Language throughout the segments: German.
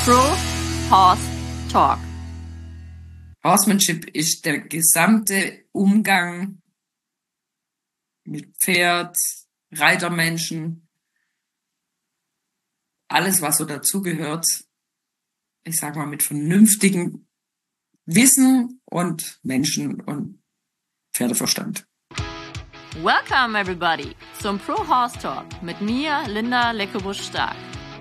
Pro Horse Talk. Horsemanship ist der gesamte Umgang mit Pferd, Reitermenschen, alles, was so dazugehört, ich sag mal, mit vernünftigem Wissen und Menschen- und Pferdeverstand. Welcome everybody zum Pro Horse Talk mit mir, Linda Leckebusch-Stark.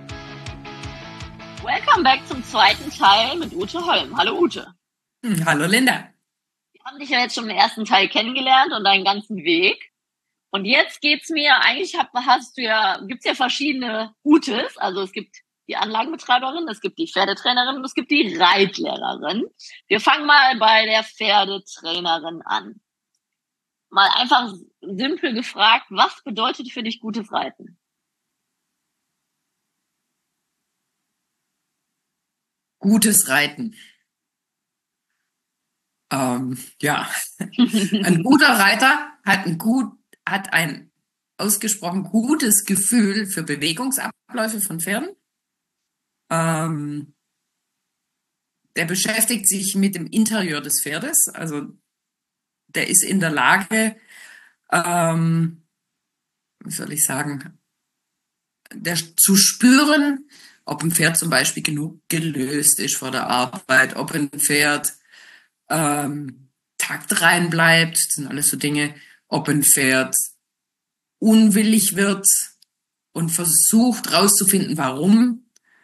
Welcome back zum zweiten Teil mit Ute Holm. Hallo Ute. Hallo Linda. Wir haben dich ja jetzt schon im ersten Teil kennengelernt und deinen ganzen Weg. Und jetzt geht's mir, eigentlich gibt's ja verschiedene Utes. Also es gibt die Anlagenbetreiberin, es gibt die Pferdetrainerin und es gibt die Reitlehrerin. Wir fangen mal bei der Pferdetrainerin an. Mal einfach simpel gefragt, was bedeutet für dich gutes Reiten? Gutes Reiten. Ja, ein guter Reiter hat ein ausgesprochen gutes Gefühl für Bewegungsabläufe von Pferden. Der beschäftigt sich mit dem Interieur des Pferdes, also der ist in der Lage, wie soll ich sagen, zu spüren, ob ein Pferd zum Beispiel genug gelöst ist vor der Arbeit, ob ein Pferd Takt rein bleibt, das sind alles so Dinge, ob ein Pferd unwillig wird und versucht rauszufinden, warum.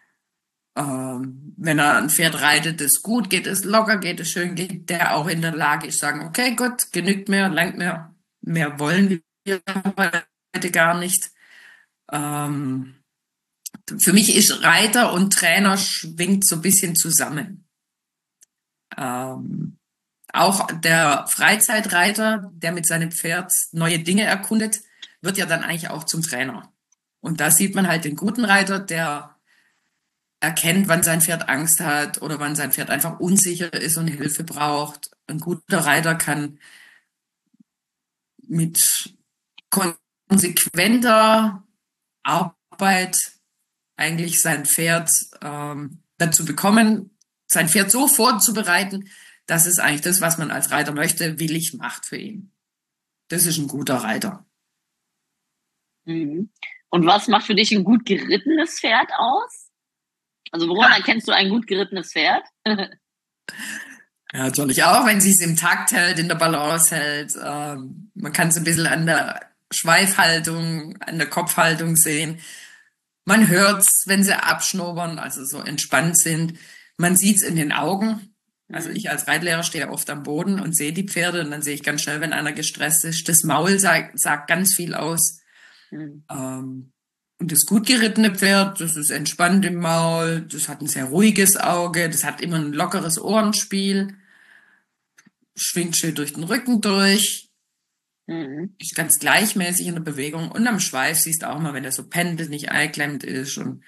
Wenn er ein Pferd reitet, das gut, geht es locker, geht es schön, geht der auch in der Lage ist, sagen, okay, gut, genügt mir, langt mir, mehr wollen wir heute gar nicht. Für mich ist Reiter und Trainer schwingt so ein bisschen zusammen. Auch der Freizeitreiter, der mit seinem Pferd neue Dinge erkundet, wird ja dann eigentlich auch zum Trainer. Und da sieht man halt den guten Reiter, der erkennt, wann sein Pferd Angst hat oder wann sein Pferd einfach unsicher ist und Hilfe braucht. Ein guter Reiter kann mit konsequenter Arbeit eigentlich sein Pferd dazu bekommen, sein Pferd so vorzubereiten, dass es eigentlich das, was man als Reiter möchte, willig macht für ihn. Das ist ein guter Reiter. Mhm. Und was macht für dich ein gut gerittenes Pferd aus? Also woran erkennst du ein gut gerittenes Pferd? Ja, natürlich auch, wenn sie es im Takt hält, in der Balance hält. Man kann es ein bisschen an der Schweifhaltung, an der Kopfhaltung sehen. Man hört es, wenn sie abschnobern, also so entspannt sind. Man sieht es in den Augen. Also ich als Reitlehrer stehe oft am Boden und sehe die Pferde und dann sehe ich ganz schnell, wenn einer gestresst ist. Das Maul sagt ganz viel aus. Und das gut gerittene Pferd, das ist entspannt im Maul, das hat ein sehr ruhiges Auge, das hat immer ein lockeres Ohrenspiel, schwingt schön durch den Rücken durch, ist ganz gleichmäßig in der Bewegung und am Schweif siehst du auch mal, wenn er so pendelt, nicht eingeklemmt ist. Und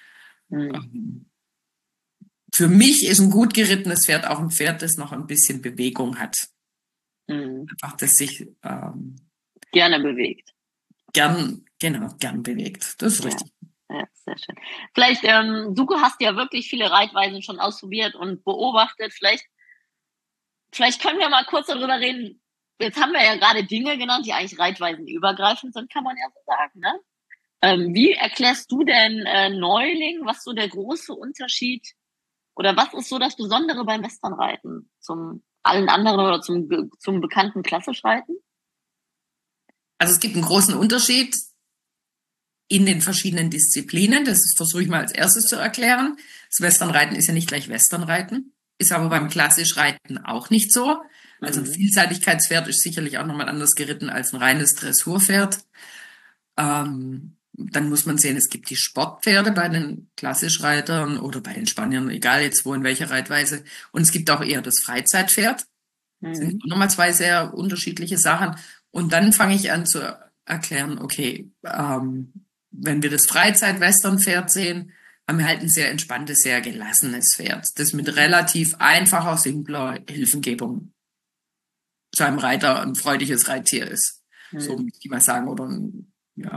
für mich ist ein gut gerittenes Pferd auch ein Pferd, das noch ein bisschen Bewegung hat. Einfach, das sich gerne bewegt. Gern bewegt. Das ist richtig. Ja, sehr schön. Vielleicht, du hast ja wirklich viele Reitweisen schon ausprobiert und beobachtet. Vielleicht können wir mal kurz darüber reden. Jetzt haben wir ja gerade Dinge genannt, die eigentlich reitweisenübergreifend sind, kann man ja so sagen, ne? Wie erklärst du denn Neulingen, was so der große Unterschied oder was ist so das Besondere beim Westernreiten zum allen anderen oder zum bekannten Klassischreiten? Also es gibt einen großen Unterschied in den verschiedenen Disziplinen. Das versuche ich mal als erstes zu erklären. Das Westernreiten ist ja nicht gleich Westernreiten, ist aber beim Klassischreiten auch nicht so. Also ein Vielseitigkeitspferd ist sicherlich auch nochmal anders geritten als ein reines Dressurpferd. Dann muss man sehen, es gibt die Sportpferde bei den Klassischreitern oder bei den Spaniern, egal jetzt wo, in welcher Reitweise. Und es gibt auch eher das Freizeitpferd. Das sind nochmal zwei sehr unterschiedliche Sachen. Und dann fange ich an zu erklären, okay, wenn wir das Freizeit-Westernpferd sehen, haben wir halt ein sehr entspanntes, sehr gelassenes Pferd, das mit relativ einfacher, simpler Hilfengebung zu einem Reiter ein freudiges Reittier ist. So möchte ich mal sagen, oder ein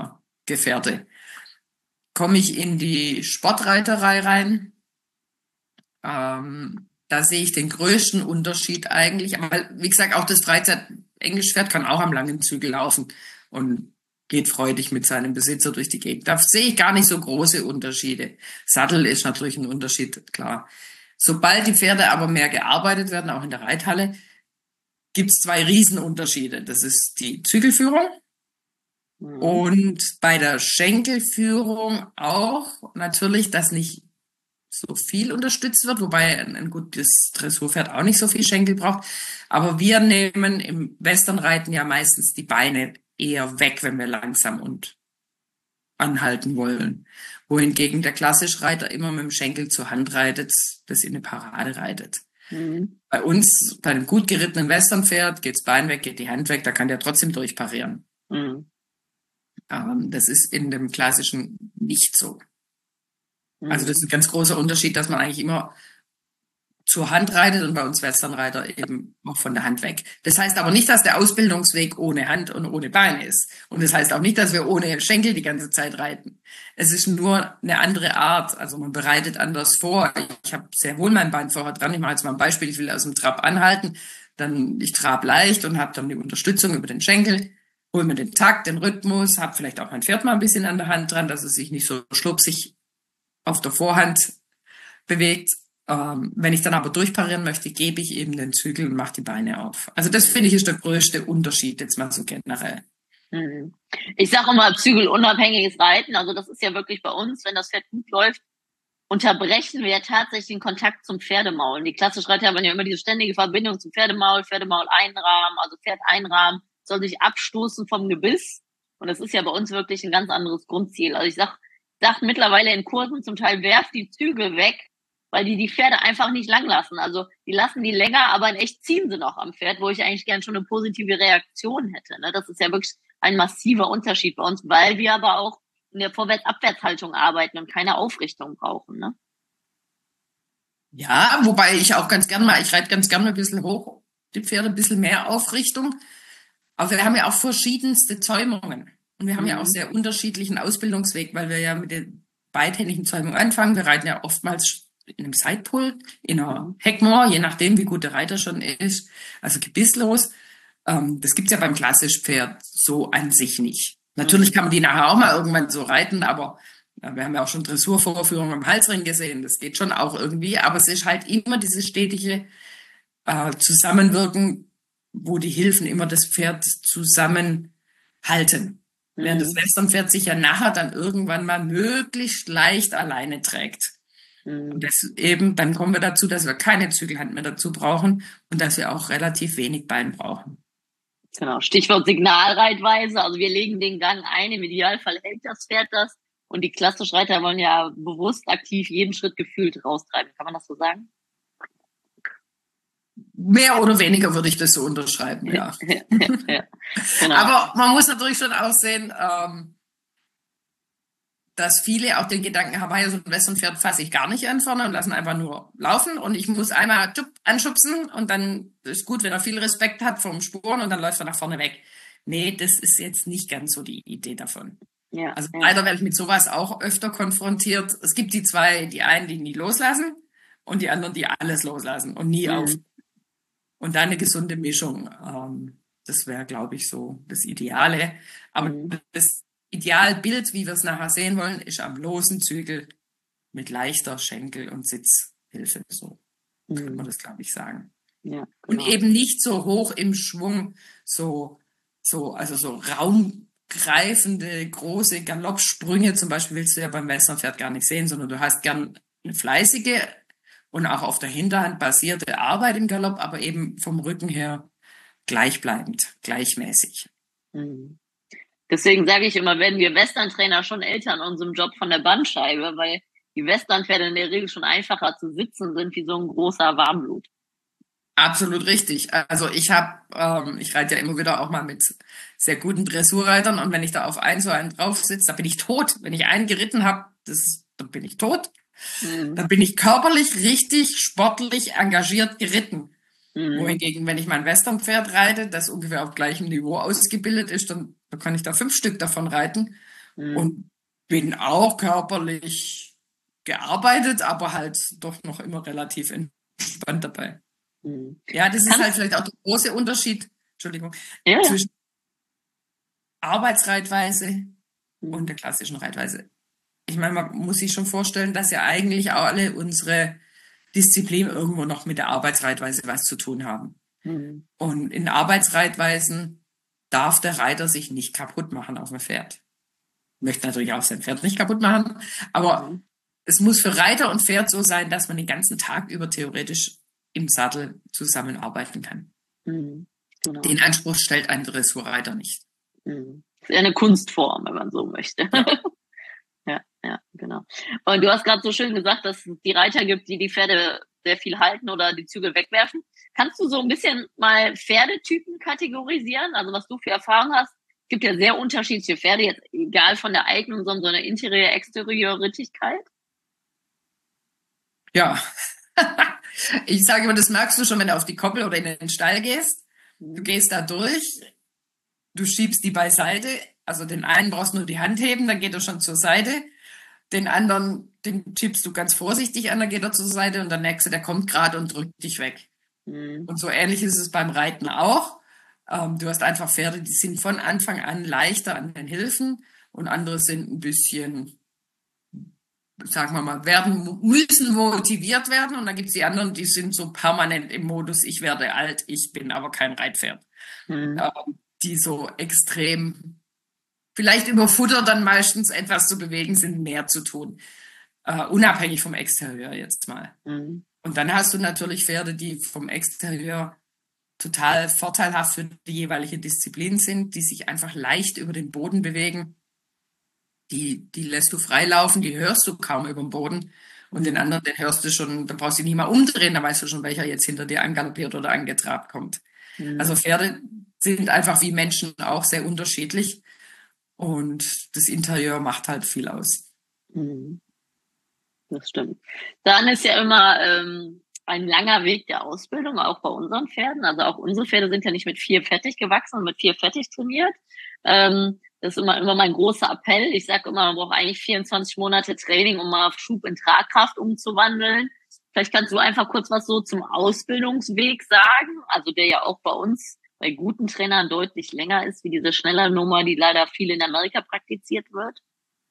Gefährte. Komme ich in die Sportreiterei rein, Da sehe ich den größten Unterschied eigentlich. Aber wie gesagt, auch das Freizeit-Englischpferd kann auch am langen Zügel laufen und geht freudig mit seinem Besitzer durch die Gegend. Da sehe ich gar nicht so große Unterschiede. Sattel ist natürlich ein Unterschied, klar. Sobald die Pferde aber mehr gearbeitet werden, auch in der Reithalle, gibt es zwei Riesenunterschiede. Das ist die Zügelführung und bei der Schenkelführung auch natürlich, dass nicht so viel unterstützt wird, wobei ein gutes Dressurpferd auch nicht so viel Schenkel braucht. Aber wir nehmen im Westernreiten ja meistens die Beine eher weg, wenn wir langsam und anhalten wollen. Wohingegen der Klassischreiter immer mit dem Schenkel zur Hand reitet, das in eine Parade reitet. Bei uns, bei einem gut gerittenen Westernpferd, geht's Bein weg, geht die Hand weg, da kann der trotzdem durchparieren. Das ist in dem Klassischen nicht so. Also das ist ein ganz großer Unterschied, dass man eigentlich immer zur Hand reitet und bei uns Westernreiter eben auch von der Hand weg. Das heißt aber nicht, dass der Ausbildungsweg ohne Hand und ohne Bein ist. Und das heißt auch nicht, dass wir ohne Schenkel die ganze Zeit reiten. Es ist nur eine andere Art. Also man bereitet anders vor. Ich habe sehr wohl mein Bein vorher dran. Ich mache jetzt mal ein Beispiel. Ich will aus dem Trab anhalten. Ich trab leicht und habe dann die Unterstützung über den Schenkel. Hol mir den Takt, den Rhythmus, habe vielleicht auch mein Pferd mal ein bisschen an der Hand dran, dass es sich nicht so schlupsig auf der Vorhand bewegt. Wenn ich dann aber durchparieren möchte, gebe ich eben den Zügel und mache die Beine auf. Also das finde ich ist der größte Unterschied jetzt mal so generell. Ich sage immer zügelunabhängiges Reiten. Also das ist ja wirklich bei uns, wenn das Pferd gut läuft, unterbrechen wir ja tatsächlich den Kontakt zum Pferdemaul. Die Klassischreiter haben ja immer diese ständige Verbindung zum Pferdemaul, Pferdemaul einrahmen, also Pferd einrahmen, soll sich abstoßen vom Gebiss. Und das ist ja bei uns wirklich ein ganz anderes Grundziel. Also ich sag mittlerweile in Kursen zum Teil, werft die Zügel weg, weil die Pferde einfach nicht lang lassen. Also die lassen die länger, aber in echt ziehen sie noch am Pferd, wo ich eigentlich gern schon eine positive Reaktion hätte. Ne? Das ist ja wirklich ein massiver Unterschied bei uns, weil wir aber auch in der Vorwärts-Abwärtshaltung arbeiten und keine Aufrichtung brauchen. Ne? Ja, wobei ich auch ich reite ganz gerne ein bisschen hoch, die Pferde ein bisschen mehr Aufrichtung. Aber wir haben ja auch verschiedenste Zäumungen. Und wir haben ja auch sehr unterschiedlichen Ausbildungsweg, weil wir ja mit der beidhändigen Zäumung anfangen. Wir reiten ja oftmals in einem Sidepull, in einer Heckmoor, je nachdem, wie gut der Reiter schon ist, also gebisslos. Das gibt's ja beim Klassischpferd so an sich nicht. Natürlich kann man die nachher auch mal irgendwann so reiten, aber wir haben ja auch schon Dressurvorführungen am Halsring gesehen, das geht schon auch irgendwie, aber es ist halt immer dieses stetige Zusammenwirken, wo die Hilfen immer das Pferd zusammenhalten. Während das Westernpferd sich ja nachher dann irgendwann mal möglichst leicht alleine trägt. Und dann kommen wir dazu, dass wir keine Zügelhand mehr dazu brauchen und dass wir auch relativ wenig Bein brauchen. Genau, Stichwort Signalreitweise. Also wir legen den Gang ein, im Idealfall hält das Pferd das. Und die Klassischreiter wollen ja bewusst aktiv jeden Schritt gefühlt raustreiben. Kann man das so sagen? Mehr oder weniger würde ich das so unterschreiben, ja. Ja, genau. Aber man muss natürlich schon auch sehen, dass viele auch den Gedanken haben, ja, so ein Westernpferd fasse ich gar nicht an vorne und lassen einfach nur laufen und ich muss einmal anschubsen und dann ist gut, wenn er viel Respekt hat vom Spuren und dann läuft er nach vorne weg. Nee, das ist jetzt nicht ganz so die Idee davon. Ja, also leider werde ich mit sowas auch öfter konfrontiert. Es gibt die einen, die nie loslassen und die anderen, die alles loslassen und nie auf. Und da eine gesunde Mischung. Das wäre, glaube ich, so das Ideale. Aber das Idealbild, wie wir es nachher sehen wollen, ist am losen Zügel mit leichter Schenkel- und Sitzhilfe. So kann man das, glaube ich, sagen. Ja, genau. Und eben nicht so hoch im Schwung, so raumgreifende, große Galoppsprünge. Zum Beispiel willst du ja beim Westernpferd gar nicht sehen, sondern du hast gern eine fleißige und auch auf der Hinterhand basierte Arbeit im Galopp, aber eben vom Rücken her gleichbleibend, gleichmäßig. Deswegen sage ich immer, werden wir Western-Trainer schon älter in unserem Job von der Bandscheibe, weil die Western-Pferde in der Regel schon einfacher zu sitzen sind wie so ein großer Warmblut. Absolut richtig. Also ich reite ja immer wieder auch mal mit sehr guten Dressurreitern und wenn ich da auf so einen drauf sitze, da bin ich tot. Wenn ich einen geritten habe, dann bin ich tot. Dann bin ich körperlich richtig sportlich engagiert geritten. Wohingegen, wenn ich mein Westernpferd reite, das ungefähr auf gleichem Niveau ausgebildet ist, dann kann ich da 5 Stück davon reiten und bin auch körperlich gearbeitet, aber halt doch noch immer relativ entspannt dabei. Mhm. Ja, das ist halt vielleicht auch der große Unterschied, Entschuldigung, Ja, ja. zwischen Arbeitsreitweise und Mhm. der klassischen Reitweise. Ich meine, man muss sich schon vorstellen, dass ja eigentlich alle unsere Disziplinen irgendwo noch mit der Arbeitsreitweise was zu tun haben. Mhm. Und in Arbeitsreitweisen darf der Reiter sich nicht kaputt machen auf dem Pferd. Möchte natürlich auch sein Pferd nicht kaputt machen, aber Mhm. es muss für Reiter und Pferd so sein, dass man den ganzen Tag über theoretisch im Sattel zusammenarbeiten kann. Mhm. Genau. Den Anspruch stellt ein Dressurreiter nicht. Mhm. Das ist eher eine Kunstform, wenn man so möchte. Ja. Ja, genau. Und du hast gerade so schön gesagt, dass es die Reiter gibt, die Pferde sehr viel halten oder die Zügel wegwerfen. Kannst du so ein bisschen mal Pferdetypen kategorisieren? Also was du für Erfahrung hast? Es gibt ja sehr unterschiedliche Pferde, jetzt egal von der Eignung, sondern so eine Interieur-Exterieur-Rittigkeit. Ja. Ich sage immer, das merkst du schon, wenn du auf die Koppel oder in den Stall gehst. Du Mhm. gehst da durch, du schiebst die beiseite. Also den einen brauchst du nur die Hand heben, dann geht er schon zur Seite. Den anderen, den schiebst du ganz vorsichtig an, dann geht er zur Seite und der nächste, der kommt gerade und drückt dich weg. Mhm. Und so ähnlich ist es beim Reiten auch. Du hast einfach Pferde, die sind von Anfang an leichter an den Hilfen und andere sind ein bisschen, sagen wir mal, müssen motiviert werden. Und dann gibt es die anderen, die sind so permanent im Modus, ich werde alt, ich bin aber kein Reitpferd. Mhm. Die so extrem, vielleicht über Futter dann meistens etwas zu bewegen sind, mehr zu tun. Unabhängig vom Exterieur jetzt mal. Mhm. Und dann hast du natürlich Pferde, die vom Exterieur total vorteilhaft für die jeweilige Disziplin sind, die sich einfach leicht über den Boden bewegen. Die lässt du freilaufen, die hörst du kaum über den Boden. Und den anderen, den hörst du schon, da brauchst du dich nicht mal umdrehen, da weißt du schon, welcher jetzt hinter dir angaloppiert oder angetrabt kommt. Mhm. Also Pferde sind einfach wie Menschen auch sehr unterschiedlich. Und das Interieur macht halt viel aus. Mhm. Das stimmt. Dann ist ja immer ein langer Weg der Ausbildung, auch bei unseren Pferden. Also auch unsere Pferde sind ja nicht mit 4 fertig gewachsen und mit 4 fertig trainiert. Das ist immer mein großer Appell. Ich sage immer, man braucht eigentlich 24 Monate Training, um mal Schub in Tragkraft umzuwandeln. Vielleicht kannst du einfach kurz was so zum Ausbildungsweg sagen, also der ja auch bei uns bei guten Trainern deutlich länger ist, wie diese schneller Nummer, die leider viel in Amerika praktiziert wird.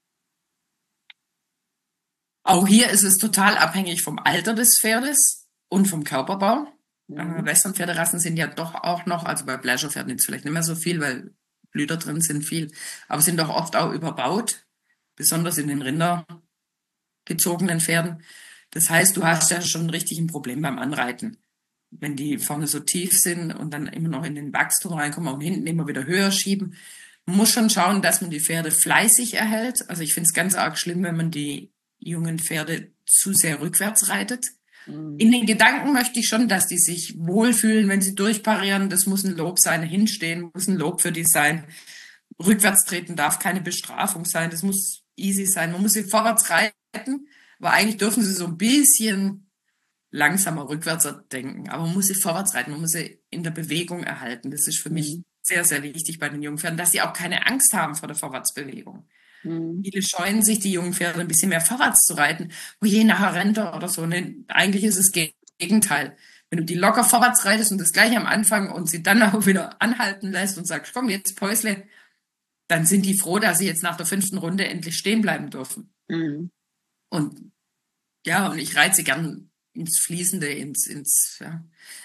Auch hier ist es total abhängig vom Alter des Pferdes und vom Körperbau. Mhm. Western-Pferderassen sind ja doch auch noch, also bei Pleasure-Pferden jetzt vielleicht nicht mehr so viel, weil Blüter drin sind viel, aber sind doch oft auch überbaut, besonders in den rindergezogenen Pferden. Das heißt, du hast ja schon richtig ein Problem beim Anreiten. Wenn die vorne so tief sind und dann immer noch in den Wachstum reinkommen und hinten immer wieder höher schieben. Man muss schon schauen, dass man die Pferde fleißig erhält. Also ich finde es ganz arg schlimm, wenn man die jungen Pferde zu sehr rückwärts reitet. Mhm. In den Gedanken möchte ich schon, dass die sich wohlfühlen, wenn sie durchparieren. Das muss ein Lob sein. Hinstehen muss ein Lob für die sein. Rückwärts treten darf keine Bestrafung sein. Das muss easy sein. Man muss sie vorwärts reiten, aber eigentlich dürfen sie so ein bisschen langsamer rückwärts denken. Aber man muss sie vorwärts reiten. Man muss sie in der Bewegung erhalten. Das ist für mich sehr, sehr wichtig bei den jungen Pferden, dass sie auch keine Angst haben vor der Vorwärtsbewegung. Mhm. Viele scheuen sich, die jungen Pferde ein bisschen mehr vorwärts zu reiten. Oh je, nachher rennt er oder so. Ne? Eigentlich ist es das Gegenteil. Wenn du die locker vorwärts reitest und das gleich am Anfang und sie dann auch wieder anhalten lässt und sagst, komm, jetzt Päusle, dann sind die froh, dass sie jetzt nach der 5. Runde endlich stehen bleiben dürfen. Mhm. Und ja, und ich reite sie gern ins Fließende, ja.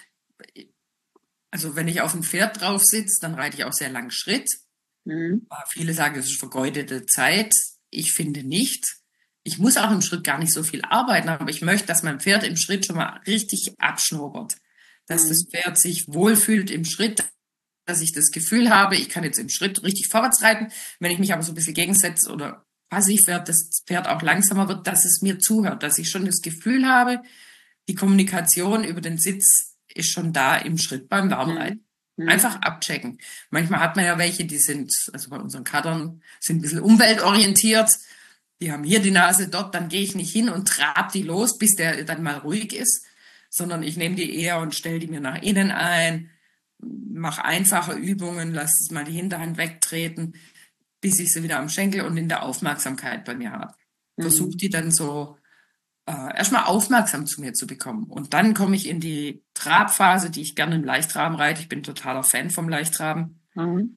Also wenn ich auf dem Pferd drauf sitze, dann reite ich auch sehr lang Schritt. Mhm. Viele sagen, es ist vergeudete Zeit. Ich finde nicht. Ich muss auch im Schritt gar nicht so viel arbeiten, aber ich möchte, dass mein Pferd im Schritt schon mal richtig abschnuppert. Dass das Pferd sich wohlfühlt im Schritt, dass ich das Gefühl habe, ich kann jetzt im Schritt richtig vorwärts reiten. Wenn ich mich aber so ein bisschen gegensetze oder passiv werde, das Pferd auch langsamer wird, dass es mir zuhört, dass ich schon das Gefühl habe, die Kommunikation über den Sitz ist schon da im Schritt beim Warmreiten. Mhm. Einfach abchecken. Manchmal hat man ja welche, die sind, also bei unseren Kadern, sind ein bisschen umweltorientiert. Die haben hier die Nase, dort, dann gehe ich nicht hin und trab die los, bis der dann mal ruhig ist, sondern ich nehme die eher und stelle die mir nach innen ein, mache einfache Übungen, lasse mal die Hinterhand wegtreten, bis ich sie wieder am Schenkel und in der Aufmerksamkeit bei mir habe. Versuche die dann so erstmal aufmerksam zu mir zu bekommen. Und dann komme ich in die Trabphase, die ich gerne im Leichtraben reite. Ich bin totaler Fan vom Leichtraben, Mhm.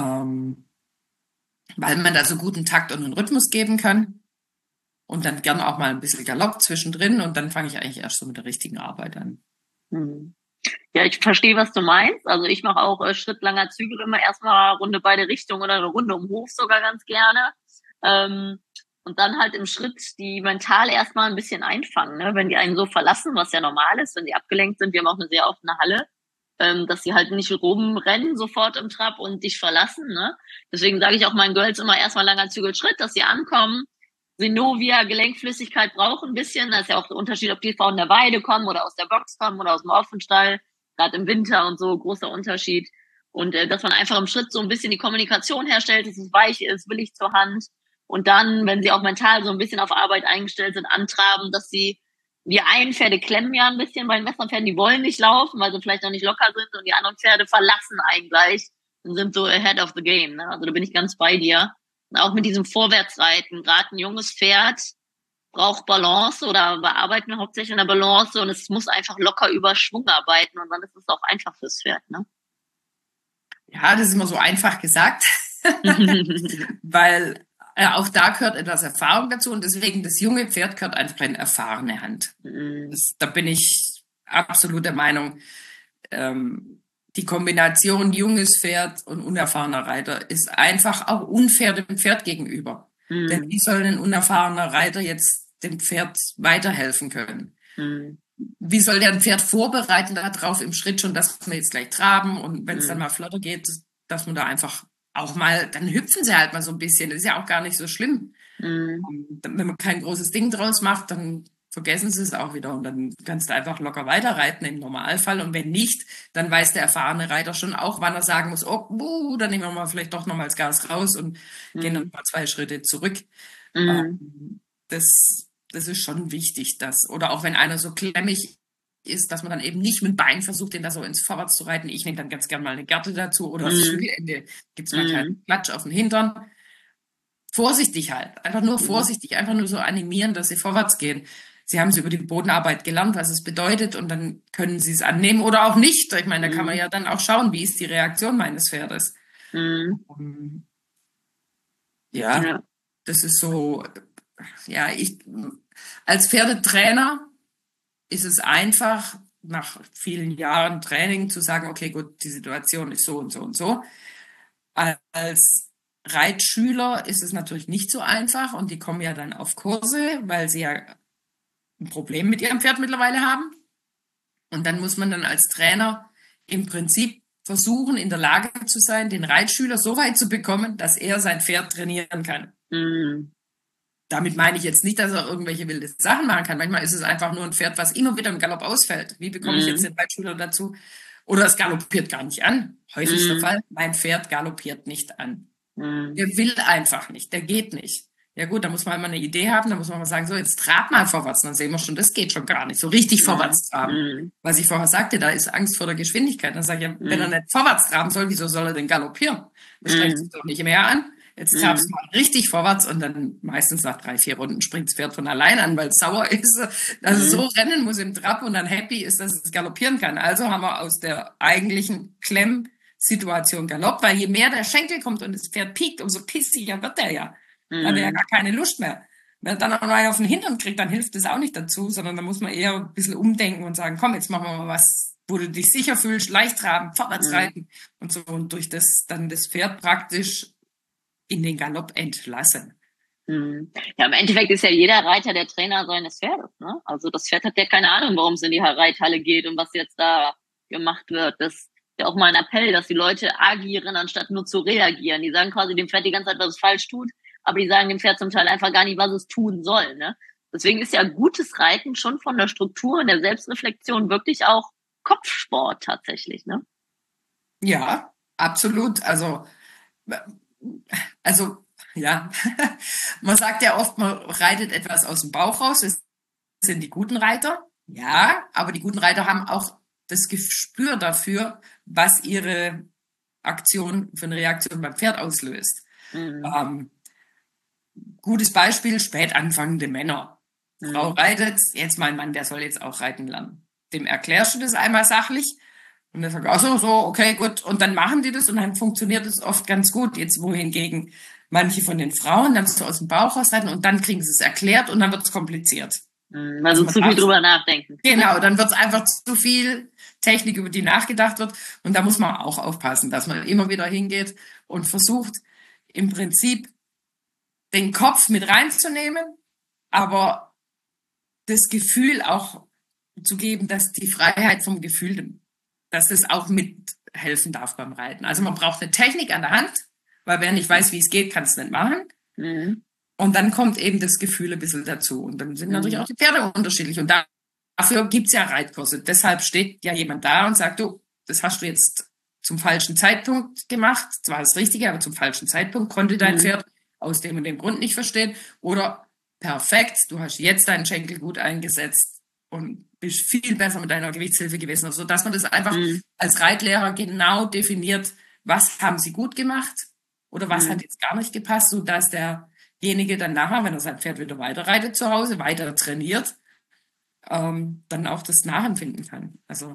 weil man da so guten Takt und einen Rhythmus geben kann. Und dann gern auch mal ein bisschen Galopp zwischendrin. Und dann fange ich eigentlich erst so mit der richtigen Arbeit an. Mhm. Ja, ich verstehe, was du meinst. Also ich mache auch schrittlanger Zügel immer erstmal eine Runde beide Richtungen oder eine Runde um den Hof sogar ganz gerne. Ähm, und dann halt im Schritt die mental erstmal ein bisschen einfangen, ne? Wenn die einen so verlassen, was ja normal ist, wenn die abgelenkt sind. Wir haben auch eine sehr offene Halle, dass sie halt nicht rumrennen sofort im Trab und dich verlassen, ne? Deswegen sage ich auch meinen Girls immer erstmal langer Zügelschritt, dass sie ankommen. Synovia, Gelenkflüssigkeit brauchen ein bisschen. Das ist ja auch der Unterschied, ob die von der Weide kommen oder aus der Box kommen oder aus dem Offenstall. Gerade im Winter und so, großer Unterschied. Und dass man einfach im Schritt so ein bisschen die Kommunikation herstellt, dass es weich ist, willig zur Hand. Und dann, wenn sie auch mental so ein bisschen auf Arbeit eingestellt sind, antraben, dass sie, die einen Pferde klemmen ja ein bisschen bei den Westernpferden, die wollen nicht laufen, weil sie vielleicht noch nicht locker sind, und die anderen Pferde verlassen einen gleich und sind so ahead of the game. Ne? Also da bin ich ganz bei dir. Und auch mit diesem Vorwärtsreiten, gerade ein junges Pferd braucht Balance, oder bearbeiten wir hauptsächlich in der Balance, und es muss einfach locker über Schwung arbeiten, und dann ist es auch einfach fürs Pferd. Ne? Ja, das ist immer so einfach gesagt, weil auch da gehört etwas Erfahrung dazu und deswegen das junge Pferd gehört einfach in erfahrene Hand. Da bin ich absolut der Meinung, die Kombination junges Pferd und unerfahrener Reiter ist einfach auch unfair dem Pferd gegenüber. Denn wie soll ein unerfahrener Reiter jetzt dem Pferd weiterhelfen können? Wie soll der ein Pferd vorbereiten darauf im Schritt schon, dass wir jetzt gleich traben, und wenn es dann mal flotter geht, dass man da einfach auch mal, dann hüpfen sie halt mal so ein bisschen. Das ist ja auch gar nicht so schlimm. Wenn man kein großes Ding draus macht, dann vergessen sie es auch wieder und dann kannst du einfach locker weiterreiten im Normalfall. Und wenn nicht, dann weiß der erfahrene Reiter schon auch, wann er sagen muss, oh, dann nehmen wir mal vielleicht doch nochmal das Gas raus und gehen dann mal 2 Schritte zurück. Das ist schon wichtig, dass, oder auch wenn einer so klemmig ist, dass man dann eben nicht mit dem Bein versucht, den da so ins Vorwärts zu reiten. Ich nehme dann ganz gern mal eine Gerte dazu oder aufs Zügelende gibt es manchmal einen Klatsch auf den Hintern. Vorsichtig halt, einfach nur vorsichtig, einfach nur so animieren, dass sie vorwärts gehen. Sie haben es über die Bodenarbeit gelernt, was es bedeutet, und dann können sie es annehmen oder auch nicht. Ich meine, da kann man ja dann auch schauen, wie ist die Reaktion meines Pferdes. Ja, das ist so, ja, als Pferdetrainer ist es einfach, nach vielen Jahren Training zu sagen, okay, gut, die Situation ist so und so und so. Als Reitschüler ist es natürlich nicht so einfach, und die kommen ja dann auf Kurse, weil sie ja ein Problem mit ihrem Pferd mittlerweile haben. Und dann muss man dann als Trainer im Prinzip versuchen, in der Lage zu sein, den Reitschüler so weit zu bekommen, dass er sein Pferd trainieren kann. Damit meine ich jetzt nicht, dass er irgendwelche wilde Sachen machen kann. Manchmal ist es einfach nur ein Pferd, was immer wieder im Galopp ausfällt. Wie bekomme ich jetzt den Reitschüler dazu? Oder es galoppiert gar nicht an. Häufigster Fall, mein Pferd galoppiert nicht an. Der will einfach nicht, der geht nicht. Ja gut, da muss man mal eine Idee haben, da muss man mal sagen, so, jetzt trab mal vorwärts. Dann sehen wir schon, das geht schon gar nicht. So richtig vorwärts traben. Was ich vorher sagte, da ist Angst vor der Geschwindigkeit. Dann sage ich, ja, wenn er nicht vorwärts traben soll, wieso soll er denn galoppieren? Das strengt sich doch nicht mehr an. Jetzt trabst du mal richtig vorwärts, und dann meistens nach 3, 4 Runden springt das Pferd von allein an, weil es sauer ist, dass es so rennen muss im Trab und dann happy ist, dass es galoppieren kann. Also haben wir aus der eigentlichen Klemmsituation Galopp, weil je mehr der Schenkel kommt und das Pferd piekt, umso pissiger wird der ja. Dann hat er ja gar keine Lust mehr. Wenn er dann auch noch einen auf den Hintern kriegt, dann hilft das auch nicht dazu, sondern da muss man eher ein bisschen umdenken und sagen, komm, jetzt machen wir mal was, wo du dich sicher fühlst, leicht traben, vorwärts reiten und so, und durch das dann das Pferd praktisch in den Galopp entlassen. Ja, im Endeffekt ist ja jeder Reiter der Trainer seines Pferdes. Ne? Also das Pferd hat ja keine Ahnung, warum es in die Reithalle geht und was jetzt da gemacht wird. Das ist ja auch mal ein Appell, dass die Leute agieren, anstatt nur zu reagieren. Die sagen quasi dem Pferd die ganze Zeit, was es falsch tut, aber die sagen dem Pferd zum Teil einfach gar nicht, was es tun soll. Ne? Deswegen ist ja gutes Reiten schon von der Struktur und der Selbstreflexion wirklich auch Kopfsport tatsächlich. Ne? Ja, absolut. Also ja, man sagt ja oft, man reitet etwas aus dem Bauch raus. Das sind die guten Reiter. Ja, aber die guten Reiter haben auch das Gespür dafür, was ihre Aktion für eine Reaktion beim Pferd auslöst. Gutes Beispiel, spät anfangende Männer. Frau reitet, jetzt mein Mann, der soll jetzt auch reiten lernen. Dem erklärst du das einmal sachlich und der sagt, ach so, okay, gut. Und dann machen die das und dann funktioniert es oft ganz gut. Jetzt wohingegen manche von den Frauen dann so aus dem Bauch rausreiten und dann kriegen sie es erklärt und dann wird es kompliziert. Also zu viel drüber nachdenken. Genau, dann wird es einfach zu viel Technik, über die nachgedacht wird. Und da muss man auch aufpassen, dass man immer wieder hingeht und versucht, im Prinzip den Kopf mit reinzunehmen, aber das Gefühl auch zu geben, dass die Freiheit vom Gefühl, dass das auch mithelfen darf beim Reiten. Also man braucht eine Technik an der Hand, weil wer nicht weiß, wie es geht, kann es nicht machen. Und dann kommt eben das Gefühl ein bisschen dazu. Und dann sind natürlich auch die Pferde unterschiedlich. Und dafür gibt's ja Reitkurse. Deshalb steht ja jemand da und sagt, du, das hast du jetzt zum falschen Zeitpunkt gemacht. Zwar das Richtige, aber zum falschen Zeitpunkt konnte dein Pferd aus dem und dem Grund nicht verstehen. Oder perfekt, du hast jetzt deinen Schenkel gut eingesetzt und bist viel besser mit deiner Gewichtshilfe gewesen. Also, dass man das einfach als Reitlehrer genau definiert, was haben sie gut gemacht oder was hat jetzt gar nicht gepasst, sodass derjenige dann nachher, wenn er sein Pferd wieder weiter reitet zu Hause, weiter trainiert, dann auch das nachempfinden kann. Also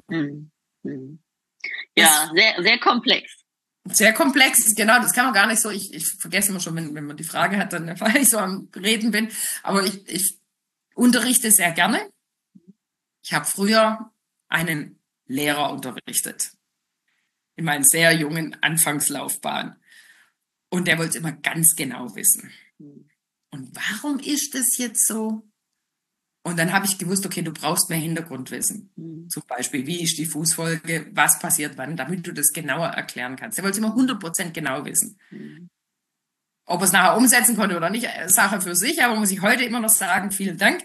ja, sehr, sehr komplex. Sehr komplex, genau, das kann man gar nicht so, ich vergesse immer schon, wenn man die Frage hat, dann weil ich so am Reden bin, aber ich unterrichte sehr gerne. Ich habe früher einen Lehrer unterrichtet in meiner sehr jungen Anfangslaufbahn und der wollte es immer ganz genau wissen. Und warum ist das jetzt so? Und dann habe ich gewusst, okay, du brauchst mehr Hintergrundwissen. Zum Beispiel, wie ist die Fußfolge, was passiert wann, damit du das genauer erklären kannst. Er wollte immer 100% genau wissen. Ob er es nachher umsetzen konnte oder nicht, Sache für sich, aber muss ich heute immer noch sagen, vielen Dank.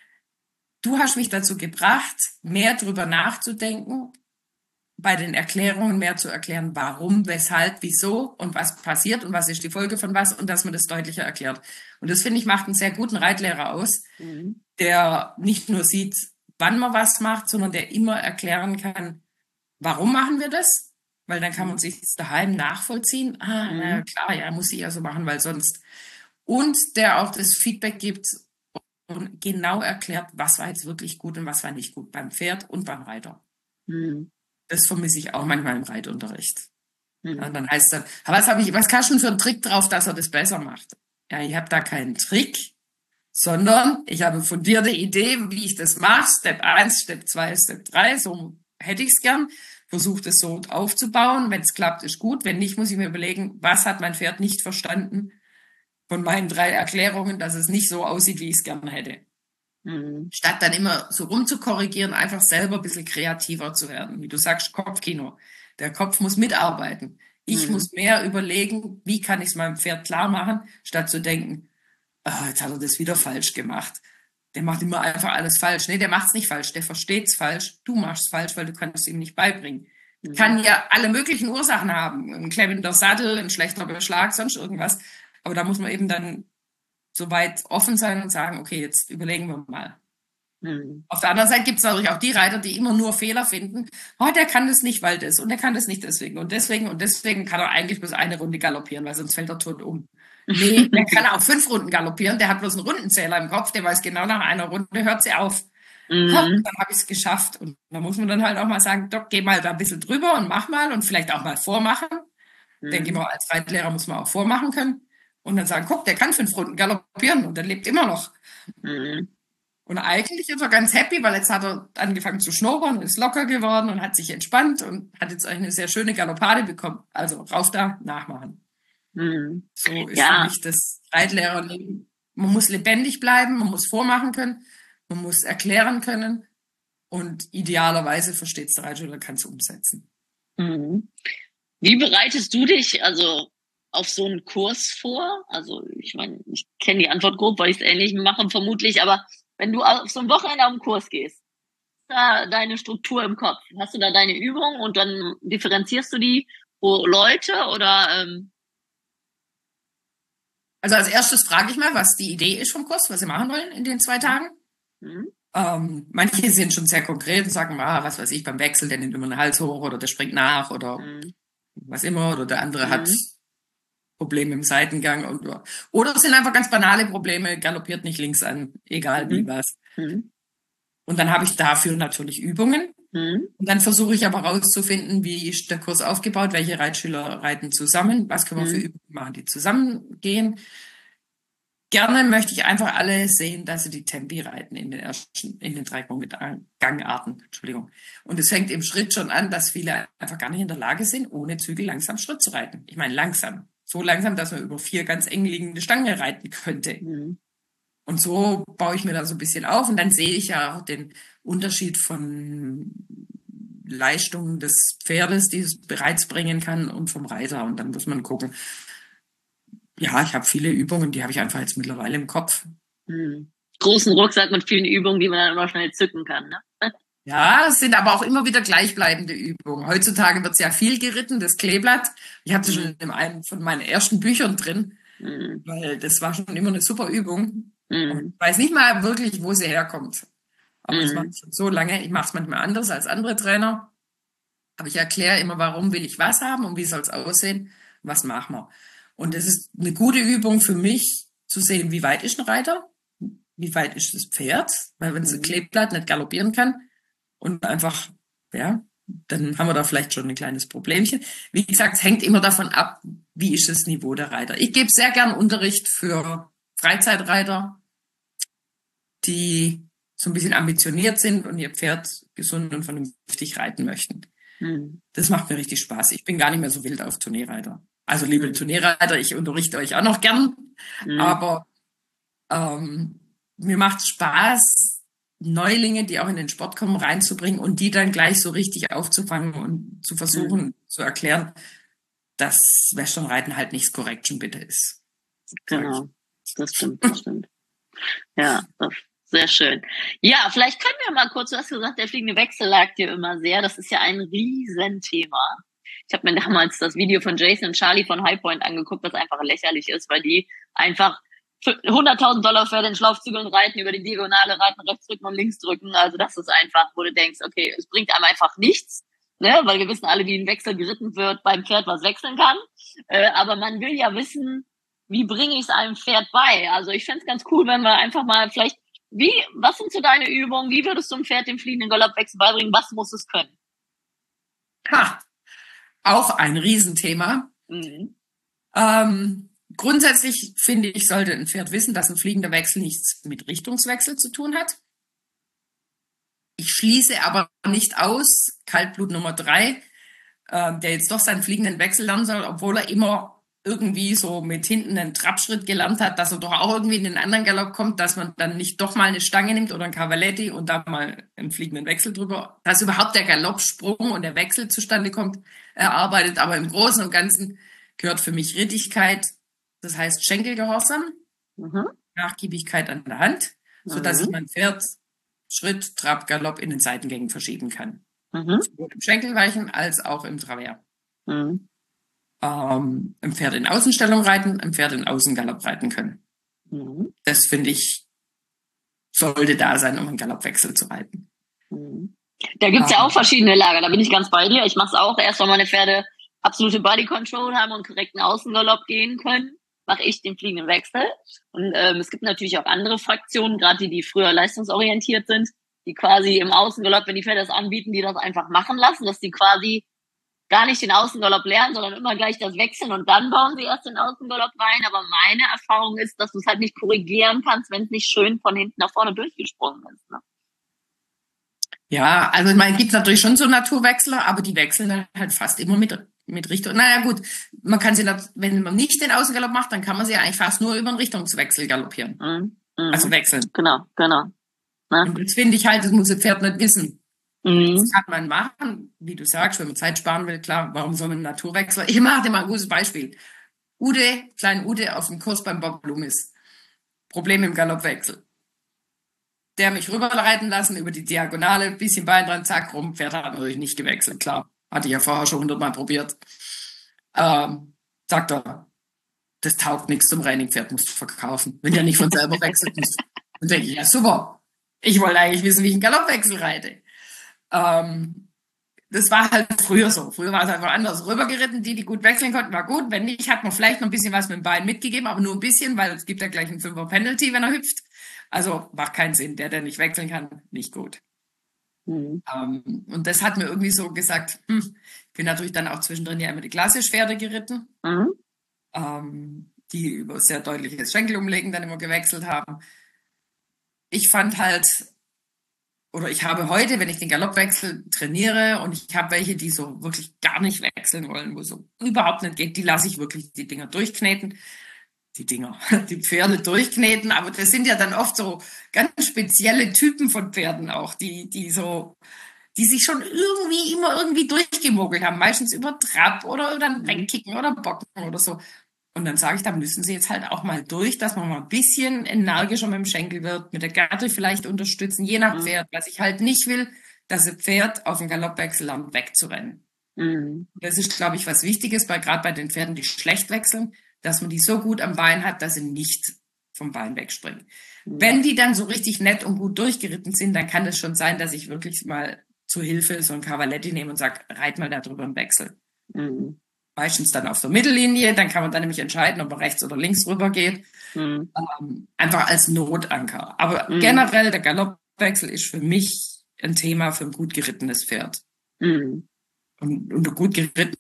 Du hast mich dazu gebracht, mehr drüber nachzudenken, bei den Erklärungen mehr zu erklären, warum, weshalb, wieso und was passiert und was ist die Folge von was und dass man das deutlicher erklärt. Und das, finde ich, macht einen sehr guten Reitlehrer aus, der nicht nur sieht, wann man was macht, sondern der immer erklären kann, warum machen wir das? Weil dann kann man sich daheim nachvollziehen. Na klar, ja, muss ich ja so machen, weil sonst. Und der auch das Feedback gibt und genau erklärt, was war jetzt wirklich gut und was war nicht gut beim Pferd und beim Reiter. Das vermisse ich auch manchmal im Reitunterricht. Ja, dann heißt es dann, was kannst du denn für einen Trick drauf, dass er das besser macht? Ja, ich habe da keinen Trick, sondern ich habe von dir eine Idee, wie ich das mache. Step 1, Step 2, Step 3, so hätte ich es gern. Versuche das so aufzubauen. Wenn es klappt, ist gut. Wenn nicht, muss ich mir überlegen, was hat mein Pferd nicht verstanden von meinen 3 Erklärungen, dass es nicht so aussieht, wie ich es gerne hätte. Statt dann immer so rumzukorrigieren, einfach selber ein bisschen kreativer zu werden. Wie du sagst, Kopfkino. Der Kopf muss mitarbeiten. Ich muss mehr überlegen, wie kann ich es meinem Pferd klar machen, statt zu denken, jetzt hat er das wieder falsch gemacht. Der macht immer einfach alles falsch. Nee, der macht es nicht falsch, der versteht es falsch. Du machst es falsch, weil du kannst es ihm nicht beibringen. Kann ja alle möglichen Ursachen haben. Ein klemmender Sattel, ein schlechter Beschlag, sonst irgendwas. Aber da muss man eben dann so weit offen sein und sagen, okay, jetzt überlegen wir mal. Auf der anderen Seite gibt es natürlich auch die Reiter, die immer nur Fehler finden. Oh, der kann das nicht, weil das und der kann das nicht deswegen und deswegen kann er eigentlich bloß eine Runde galoppieren, weil sonst fällt er tot um. Nee, der kann auch 5 Runden galoppieren, der hat bloß einen Rundenzähler im Kopf, der weiß genau, nach einer Runde hört sie auf. Dann habe ich es geschafft. Und da muss man dann halt auch mal sagen, Doc, geh mal da ein bisschen drüber und mach mal und vielleicht auch mal vormachen. Denke ich mal, als Reitlehrer muss man auch vormachen können. Und dann sagen, guck, der kann 5 Runden galoppieren und der lebt immer noch. Und eigentlich ist er ganz happy, weil jetzt hat er angefangen zu schnuppern, ist locker geworden und hat sich entspannt und hat jetzt eine sehr schöne Galoppade bekommen. Also rauf da, nachmachen. So ist für mich das Reitlehrerleben. Man muss lebendig bleiben, man muss vormachen können, man muss erklären können und idealerweise versteht es der Reiter oder kann es umsetzen. Wie bereitest du dich also auf so einen Kurs vor? Also ich meine, ich kenne die Antwort grob, weil ich es ähnlich mache vermutlich, aber wenn du auf so ein Wochenende auf den Kurs gehst, ist da deine Struktur im Kopf? Hast du da deine Übung und dann differenzierst du die pro Leute oder? Also als erstes frage ich mal, was die Idee ist vom Kurs, was sie machen wollen in den 2 Tagen. Manche sind schon sehr konkret und sagen, was weiß ich, beim Wechsel, der nimmt immer den Hals hoch oder der springt nach oder was immer. Oder der andere hat Probleme im Seitengang oder es sind einfach ganz banale Probleme, galoppiert nicht links an, egal wie was. Mhm. Und dann habe ich dafür natürlich Übungen. Mhm. Und dann versuche ich aber rauszufinden, wie ist der Kurs aufgebaut, welche Reitschüler reiten zusammen, was können wir für Übungen machen, die zusammengehen. Gerne möchte ich einfach alle sehen, dass sie die Tempi reiten in den 3 Gangarten. Entschuldigung. Und es fängt im Schritt schon an, dass viele einfach gar nicht in der Lage sind, ohne Zügel langsam Schritt zu reiten. Ich meine langsam. So langsam, dass man über 4 ganz eng liegende Stangen reiten könnte. Mhm. Und so baue ich mir da so ein bisschen auf und dann sehe ich ja auch den Unterschied von Leistungen des Pferdes, die es bereits bringen kann, und vom Reiter. Und dann muss man gucken. Ja, ich habe viele Übungen, die habe ich einfach jetzt mittlerweile im Kopf. Mhm. Großen Rucksack mit vielen Übungen, die man dann immer schnell zücken kann, ne? Ja, es sind aber auch immer wieder gleichbleibende Übungen. Heutzutage wird sehr viel geritten, das Kleeblatt. Ich habe das schon in einem von meinen ersten Büchern drin, weil das war schon immer eine super Übung. Und ich weiß nicht mal wirklich, wo sie herkommt. Aber das mache ich schon so lange. Ich mache es manchmal anders als andere Trainer. Aber ich erkläre immer, warum will ich was haben und wie soll es aussehen, was machen wir. Und es ist eine gute Übung für mich, zu sehen, wie weit ist ein Reiter, wie weit ist das Pferd, weil wenn es ein Kleeblatt nicht galoppieren kann und einfach, ja, dann haben wir da vielleicht schon ein kleines Problemchen. Wie gesagt, es hängt immer davon ab, wie ist das Niveau der Reiter. Ich gebe sehr gern Unterricht für Freizeitreiter, die so ein bisschen ambitioniert sind und ihr Pferd gesund und vernünftig reiten möchten. Das macht mir richtig Spaß. Ich bin gar nicht mehr so wild auf Turnierreiter. Also liebe Turnierreiter, ich unterrichte euch auch noch gern, aber mir macht Spaß, Neulinge, die auch in den Sport kommen, reinzubringen und die dann gleich so richtig aufzufangen und zu versuchen zu erklären, dass Westernreiten halt nichts Correction bitte ist. Genau, das stimmt, das stimmt. Ja, das sehr schön. Ja, vielleicht können wir mal kurz, du hast gesagt, der fliegende Wechsel lag dir immer sehr. Das ist ja ein Riesenthema. Ich habe mir damals das Video von Jason und Charlie von Highpoint angeguckt, was einfach lächerlich ist, weil die einfach $100.000 Pferde in Schlaufzügeln reiten, über die Diagonale reiten, rechts drücken und links drücken. Also das ist einfach, wo du denkst, okay, es bringt einem einfach nichts, ne? Weil wir wissen alle, wie ein Wechsel geritten wird beim Pferd, was wechseln kann. Aber man will ja wissen, wie bringe ich es einem Pferd bei? Also ich fände es ganz cool, wenn wir einfach mal vielleicht, was sind so deine Übungen? Wie würdest du einem Pferd den fliegenden Galoppwechsel beibringen? Was muss es können? Auch ein Riesenthema. Grundsätzlich finde ich, sollte ein Pferd wissen, dass ein fliegender Wechsel nichts mit Richtungswechsel zu tun hat. Ich schließe aber nicht aus, Kaltblut Nummer 3, der jetzt doch seinen fliegenden Wechsel lernen soll, obwohl er immer irgendwie so mit hinten einen Trabschritt gelernt hat, dass er doch auch irgendwie in den anderen Galopp kommt, dass man dann nicht doch mal eine Stange nimmt oder ein Cavaletti und da mal einen fliegenden Wechsel drüber, dass überhaupt der Galoppsprung und der Wechsel zustande kommt, erarbeitet. Aber im Großen und Ganzen gehört für mich Rittigkeit, das heißt Schenkelgehorsam, Nachgiebigkeit an der Hand, sodass ich mein Pferd Schritt, Trab, Galopp in den Seitengängen verschieben kann. Sowohl im Schenkelweichen als auch im Travers. Ein Pferd in Außenstellung reiten, ein Pferd in Außengalopp reiten können. Das finde ich, sollte da sein, um einen Galoppwechsel zu reiten. Da gibt's ja auch verschiedene Lager, da bin ich ganz bei dir. Ich mache es auch, erst wenn meine Pferde absolute Body Control haben und korrekten Außengalopp gehen können, mache ich den fliegenden Wechsel. Und es gibt natürlich auch andere Fraktionen, gerade die früher leistungsorientiert sind, die quasi im Außengalopp, wenn die Pferde das anbieten, die das einfach machen lassen, dass die quasi gar nicht den Außengalopp lernen, sondern immer gleich das wechseln und dann bauen sie erst den Außengalopp rein. Aber meine Erfahrung ist, dass du es halt nicht korrigieren kannst, wenn es nicht schön von hinten nach vorne durchgesprungen ist. Ne? Ja, also man gibt natürlich schon so Naturwechsler, aber die wechseln dann halt fast immer mit Richtung. Naja gut, man kann sie, wenn man nicht den Außengalopp macht, dann kann man sie eigentlich fast nur über einen Richtungswechsel galoppieren. Also wechseln. Genau. Ne? Und das finde ich halt, das muss das Pferd nicht wissen. Das kann man machen, wie du sagst, wenn man Zeit sparen will, klar, warum soll man einen Naturwechsel? Ich mache dir mal ein gutes Beispiel. Kleinen Ude auf dem Kurs beim Bob Loomis. Problem im Galoppwechsel. Der mich rüberreiten lassen über die Diagonale, bisschen Bein dran, zack, rum, Pferd hat natürlich nicht gewechselt, klar. Hatte ich ja vorher schon 100-mal probiert. Sagt er, das taugt nichts zum Training, Pferd musst du verkaufen. Wenn der nicht von selber wechselt, dann denke ich, ja super. Ich wollte eigentlich wissen, wie ich einen Galoppwechsel reite. das war halt früher so. Früher war es einfach anders rübergeritten. Die gut wechseln konnten, war gut. Wenn nicht, hat man vielleicht noch ein bisschen was mit dem Bein mitgegeben, aber nur ein bisschen, weil es gibt ja gleich einen 5er-Penalty, wenn er hüpft. Also macht keinen Sinn. Der nicht wechseln kann, nicht gut. Mhm. Und das hat mir irgendwie so gesagt, ich bin natürlich dann auch zwischendrin ja immer die Klassischpferde geritten, Mhm. die über sehr deutliches Schenkelumlegen dann immer gewechselt haben. Ich fand halt, oder ich habe heute, wenn ich den Galoppwechsel trainiere und ich habe welche, die so wirklich gar nicht wechseln wollen, wo so überhaupt nicht geht, die lasse ich wirklich die Dinger durchkneten. Die Pferde durchkneten, aber das sind ja dann oft so ganz spezielle Typen von Pferden auch, die sich schon immer irgendwie durchgemogelt haben, meistens über Trab oder dann wegkicken oder bocken oder so. Und dann sage ich, da müssen sie jetzt halt auch mal durch, dass man mal ein bisschen energischer mit dem Schenkel wird, mit der Gerte vielleicht unterstützen, je nach Mhm. Pferd. Was ich halt nicht will, dass ein Pferd auf dem Galoppwechsel lernt, wegzurennen. Mhm. Das ist, glaube ich, was Wichtiges, gerade bei den Pferden, die schlecht wechseln, dass man die so gut am Bein hat, dass sie nicht vom Bein wegspringen. Mhm. Wenn die dann so richtig nett und gut durchgeritten sind, dann kann es schon sein, dass ich wirklich mal zur Hilfe so ein Cavaletti nehme und sage, reit mal da drüber einen Wechsel. Mhm. Meistens dann auf der Mittellinie, dann kann man dann nämlich entscheiden, ob man rechts oder links rüber geht. Mhm. Einfach als Notanker. Aber Mhm. generell, der Galoppwechsel ist für mich ein Thema für ein gut gerittenes Pferd. Mhm. Und gut geritten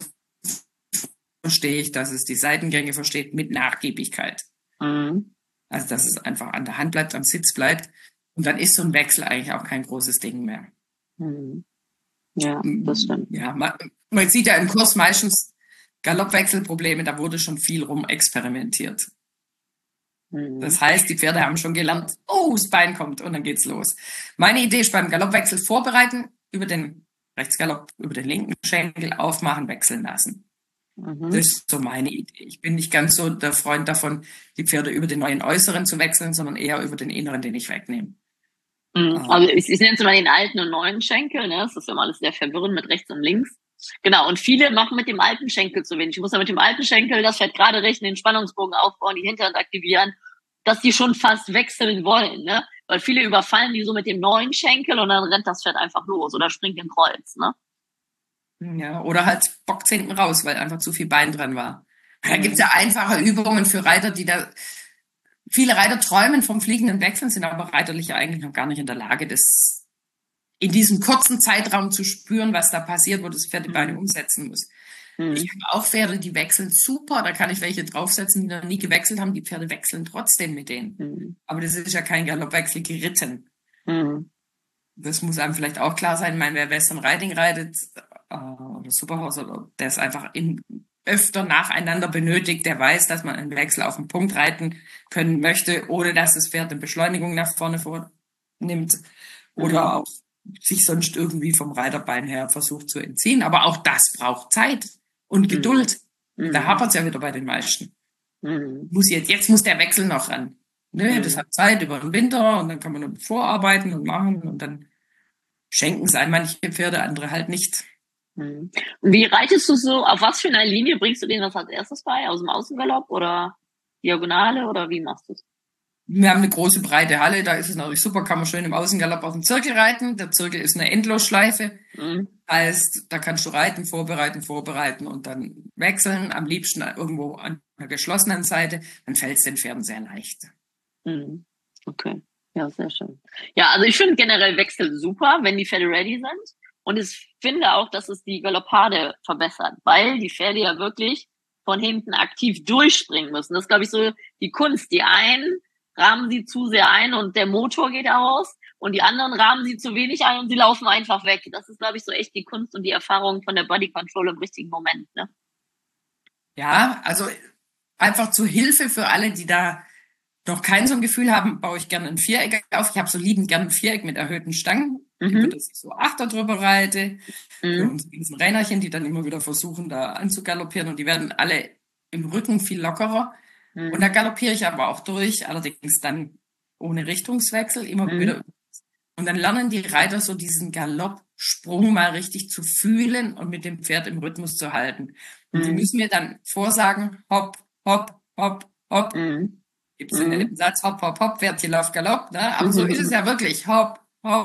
verstehe ich, dass es die Seitengänge versteht mit Nachgiebigkeit. Mhm. Also, dass es einfach an der Hand bleibt, am Sitz bleibt. Und dann ist so ein Wechsel eigentlich auch kein großes Ding mehr. Mhm. Ja, das stimmt. Ja, man sieht ja im Kurs meistens Galoppwechselprobleme, da wurde schon viel rum experimentiert. Mhm. Das heißt, die Pferde haben schon gelernt, oh, das Bein kommt und dann geht's los. Meine Idee ist beim Galoppwechsel vorbereiten, über den Rechtsgalopp, über den linken Schenkel aufmachen, wechseln lassen. Das Mhm. ist so meine Idee. Ich bin nicht ganz so der Freund davon, die Pferde über den neuen Äußeren zu wechseln, sondern eher über den Inneren, den ich wegnehme. Mhm. Ähm, Also ich nenne es mal den alten und neuen Schenkel, ne? Das ist immer alles sehr verwirrend mit rechts und links. Genau, und viele machen mit dem alten Schenkel zu wenig. Ich muss ja mit dem alten Schenkel das Pferd gerade richten, den Spannungsbogen aufbauen, die Hinterhand aktivieren, dass die schon fast wechseln wollen, ne? Weil viele überfallen die so mit dem neuen Schenkel und dann rennt das Pferd einfach los oder springt in Kreuz, ne? ja, oder halt bockt hinten raus, weil einfach zu viel Bein dran war. Da gibt's Mhm. ja einfache Übungen für Reiter, viele Reiter träumen vom fliegenden Wechseln, sind aber reiterlich eigentlich noch gar nicht in der Lage, das in diesem kurzen Zeitraum zu spüren, was da passiert, wo das Pferd die Beine Mhm. umsetzen muss. Ich Mhm. habe auch Pferde, die wechseln super, da kann ich welche draufsetzen, die noch nie gewechselt haben, die Pferde wechseln trotzdem mit denen. Mhm. Aber das ist ja kein Galoppwechsel geritten. Mhm. Das muss einem vielleicht auch klar sein. Ich meine, wer Western Riding reitet, oder Superhorse, oder der es einfach öfter nacheinander benötigt, der weiß, dass man einen Wechsel auf den Punkt reiten können möchte, ohne dass das Pferd eine Beschleunigung nach vorne vornimmt oder Mhm. auch sich sonst irgendwie vom Reiterbein her versucht zu entziehen. Aber auch das braucht Zeit und Mhm. Geduld. Und da Mhm. hapert es ja wieder bei den meisten. Mhm. Jetzt muss der Wechsel noch ran. Ne, das Mhm. hat Zeit über den Winter und dann kann man vorarbeiten und machen und dann schenken es einem manche Pferde, andere halt nicht. Mhm. Und wie reitest du so, auf was für einer Linie bringst du denen das als erstes bei? Aus dem Außengalopp oder Diagonale oder wie machst du es? Wir haben eine große breite Halle, da ist es natürlich super, kann man schön im Außengalopp auf dem Zirkel reiten. Der Zirkel ist eine Endlosschleife. Mhm. Heißt, da kannst du reiten, vorbereiten und dann wechseln. Am liebsten irgendwo an einer geschlossenen Seite. Dann fällt es den Pferden sehr leicht. Mhm. Okay. Ja, sehr schön. Ja, also ich finde generell Wechsel super, wenn die Pferde ready sind. Und ich finde auch, dass es die Galoppade verbessert, weil die Pferde ja wirklich von hinten aktiv durchspringen müssen. Das ist, glaube ich, so die Kunst. Die einen rahmen sie zu sehr ein und der Motor geht aus und die anderen rahmen sie zu wenig ein und sie laufen einfach weg. Das ist, glaube ich, so echt die Kunst und die Erfahrung von der Body Control im richtigen Moment, ne? Ja, also einfach zur Hilfe für alle, die da noch kein so ein Gefühl haben, baue ich gerne ein Viereck auf. Ich habe so liebend gerne ein Viereck mit erhöhten Stangen, über Mhm. das ich so Achter drüber reite. Für Mhm. unsere ganzen Reinerchen, die dann immer wieder versuchen, da anzugaloppieren. Und die werden alle im Rücken viel lockerer. Und da Mhm. galoppiere ich aber auch durch, allerdings dann ohne Richtungswechsel, immer Mhm. wieder. Und dann lernen die Reiter so diesen Galoppsprung mal richtig zu fühlen und mit dem Pferd im Rhythmus zu halten. Und die Mhm. müssen mir dann vorsagen, hopp, hopp, hopp, hopp. Mhm. Gibt es den Mhm. netten Satz, hopp, hopp, hopp, Pferdchen Lauf, Galopp, ne? Aber so ist es Mhm. ja wirklich, hopp, hopp,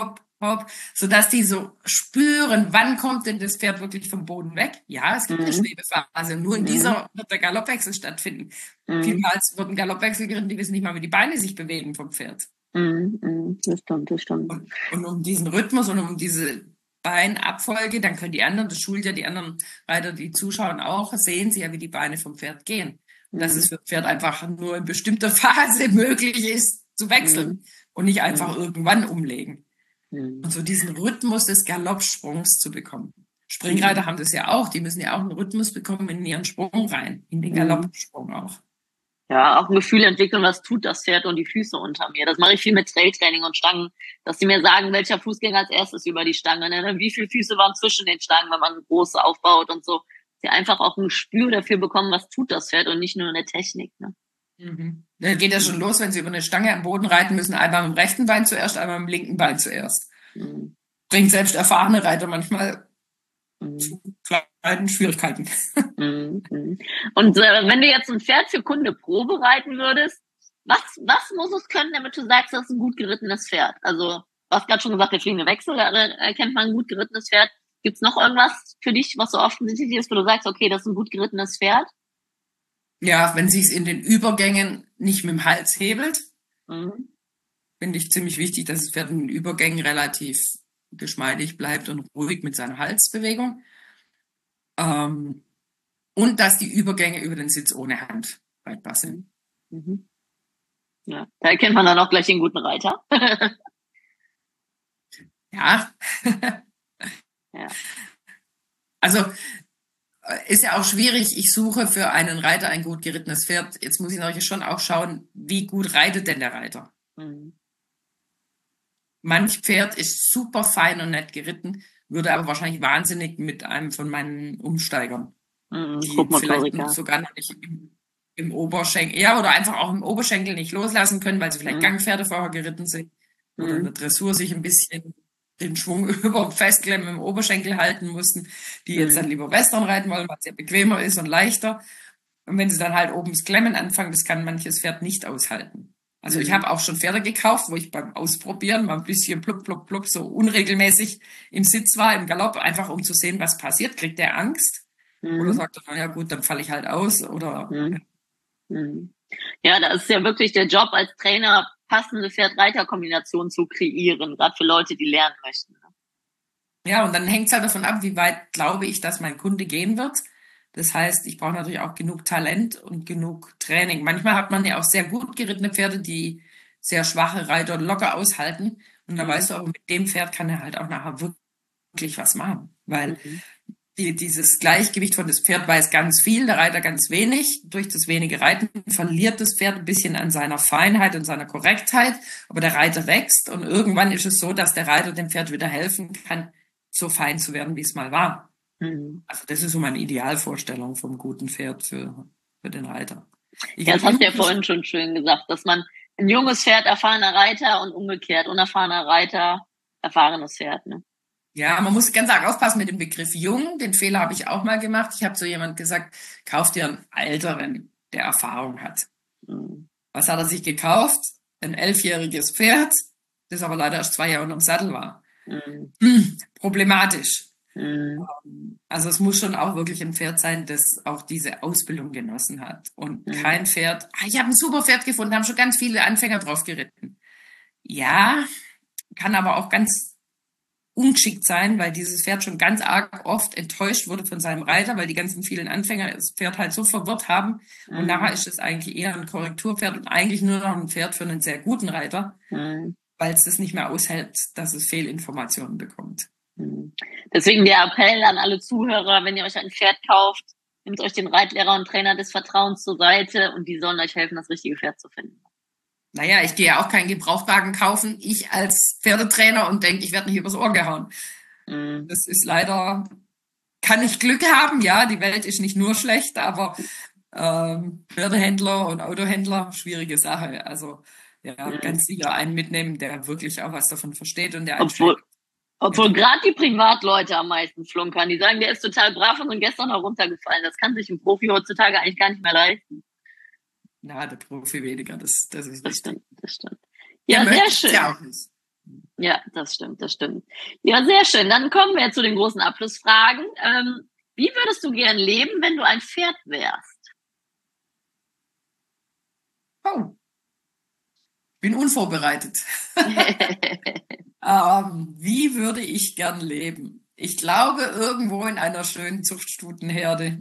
Hopp, sodass die so spüren, wann kommt denn das Pferd wirklich vom Boden weg. Ja, es gibt eine Schwebephase. Nur in dieser wird der Galoppwechsel stattfinden. Vielmals wird ein Galoppwechsel geritten, die wissen nicht mal, wie die Beine sich bewegen vom Pferd. Das stimmt, das stimmt. Und um diesen Rhythmus und um diese Beinabfolge, dann können die anderen, das schult ja die anderen Reiter, die zuschauen auch, sehen sie ja, wie die Beine vom Pferd gehen. Und dass es für das Pferd einfach nur in bestimmter Phase möglich ist, zu wechseln und nicht einfach irgendwann umlegen. Und so diesen Rhythmus des Galoppsprungs zu bekommen. Springreiter haben das ja auch, die müssen ja auch einen Rhythmus bekommen in ihren Sprung rein, in den Galoppsprung auch. Ja, auch ein Gefühl entwickeln, was tut das Pferd und die Füße unter mir. Das mache ich viel mit Trailtraining und Stangen, dass die mir sagen, welcher Fuß ging als erstes über die Stange, ne? Wie viele Füße waren zwischen den Stangen, wenn man große aufbaut und so. Sie einfach auch ein Gespür dafür bekommen, was tut das Pferd und nicht nur eine Technik. Ne? Da geht ja schon los, wenn sie über eine Stange am Boden reiten müssen, einmal mit dem rechten Bein zuerst, einmal mit dem linken Bein zuerst. Bringt selbst erfahrene Reiter manchmal zu kleinen Schwierigkeiten. Und wenn du jetzt ein Pferd für Kunde Probe reiten würdest, was muss es können, damit du sagst, das ist ein gut gerittenes Pferd? Also, du hast gerade schon gesagt, der fliegende Wechsel, da erkennt man ein gut gerittenes Pferd. Gibt's noch irgendwas für dich, was so offensichtlich ist, wo du sagst, okay, das ist ein gut gerittenes Pferd? Ja, wenn sich's in den Übergängen nicht mit dem Hals hebelt, finde ich ziemlich wichtig, dass das Pferd in den Übergängen relativ geschmeidig bleibt und ruhig mit seiner Halsbewegung. Und dass die Übergänge über den Sitz ohne Hand reitbar sind. Ja, da erkennt man dann auch gleich den guten Reiter. Ja. Ja. Also ist ja auch schwierig. Ich suche für einen Reiter ein gut gerittenes Pferd. Jetzt muss ich natürlich schon auch schauen, wie gut reitet denn der Reiter. Manch Pferd ist super fein und nett geritten, würde aber wahrscheinlich wahnsinnig mit einem von meinen Umsteigern, die vielleicht sogar noch nicht im Oberschenkel, ja, oder einfach auch im Oberschenkel nicht loslassen können, weil sie vielleicht Gangpferde vorher geritten sind oder in der Dressur sich ein bisschen den Schwung über dem Festklemmen im Oberschenkel halten mussten, die jetzt dann lieber Western reiten wollen, weil es ja bequemer ist und leichter. Und wenn sie dann halt oben das Klemmen anfangen, das kann manches Pferd nicht aushalten. Also ich habe auch schon Pferde gekauft, wo ich beim Ausprobieren mal ein bisschen plupp, plupp, plupp so unregelmäßig im Sitz war, im Galopp, einfach um zu sehen, was passiert. Kriegt der Angst? Oder sagt er, na ja gut, dann falle ich halt aus. Oder Ja, das ist ja wirklich der Job als Trainer, passende Pferd-Reiter-Kombination zu kreieren, gerade für Leute, die lernen möchten. Ja, und dann hängt es halt davon ab, wie weit glaube ich, dass mein Kunde gehen wird. Das heißt, ich brauche natürlich auch genug Talent und genug Training. Manchmal hat man ja auch sehr gut gerittene Pferde, die sehr schwache Reiter locker aushalten. Und da weißt du auch, mit dem Pferd kann er halt auch nachher wirklich was machen. Weil dieses Gleichgewicht von das Pferd weiß ganz viel, der Reiter ganz wenig. Durch das wenige Reiten verliert das Pferd ein bisschen an seiner Feinheit und seiner Korrektheit. Aber der Reiter wächst und irgendwann ist es so, dass der Reiter dem Pferd wieder helfen kann, so fein zu werden, wie es mal war. Also das ist so meine Idealvorstellung vom guten Pferd für den Reiter. Ja, das hast du ja vorhin schon schön gesagt, dass man ein junges Pferd, erfahrener Reiter und umgekehrt, unerfahrener Reiter, erfahrenes Pferd. Ne? Ja, man muss ganz arg aufpassen mit dem Begriff jung. Den Fehler habe ich auch mal gemacht. Ich habe zu jemand gesagt, kauf dir einen Älteren, der Erfahrung hat. Was hat er sich gekauft? Ein 11-jähriges Pferd, das aber leider erst 2 Jahre unterm Sattel war. Problematisch. Also es muss schon auch wirklich ein Pferd sein, das auch diese Ausbildung genossen hat. Und kein Pferd, ich habe ein super Pferd gefunden, haben schon ganz viele Anfänger drauf geritten. Ja, kann aber auch ganz ungeschickt sein, weil dieses Pferd schon ganz arg oft enttäuscht wurde von seinem Reiter, weil die ganzen vielen Anfänger das Pferd halt so verwirrt haben. Und nachher ist es eigentlich eher ein Korrekturpferd und eigentlich nur noch ein Pferd für einen sehr guten Reiter, weil es das nicht mehr aushält, dass es Fehlinformationen bekommt. Deswegen der Appell an alle Zuhörer, wenn ihr euch ein Pferd kauft, nehmt euch den Reitlehrer und Trainer des Vertrauens zur Seite und die sollen euch helfen, das richtige Pferd zu finden. Naja, ich gehe ja auch keinen Gebrauchtwagen kaufen, ich als Pferdetrainer und denke, ich werde nicht übers Ohr gehauen. Das ist leider, kann ich Glück haben, ja, die Welt ist nicht nur schlecht, aber Pferdehändler und Autohändler, schwierige Sache. Also ja, ganz sicher einen mitnehmen, der wirklich auch was davon versteht und der Obwohl gerade die Privatleute am meisten flunkern. Die sagen, der ist total brav und gestern noch runtergefallen. Das kann sich ein Profi heutzutage eigentlich gar nicht mehr leisten. Na, der Profi weniger, das ist richtig. Das stimmt. Ja, sehr schön. Ja, auch nicht. Ja, das stimmt, das stimmt. Ja, sehr schön. Dann kommen wir zu den großen Abschlussfragen. Wie würdest du gern leben, wenn du ein Pferd wärst? Oh, bin unvorbereitet. Wie würde ich gern leben? Ich glaube, irgendwo in einer schönen Zuchtstutenherde.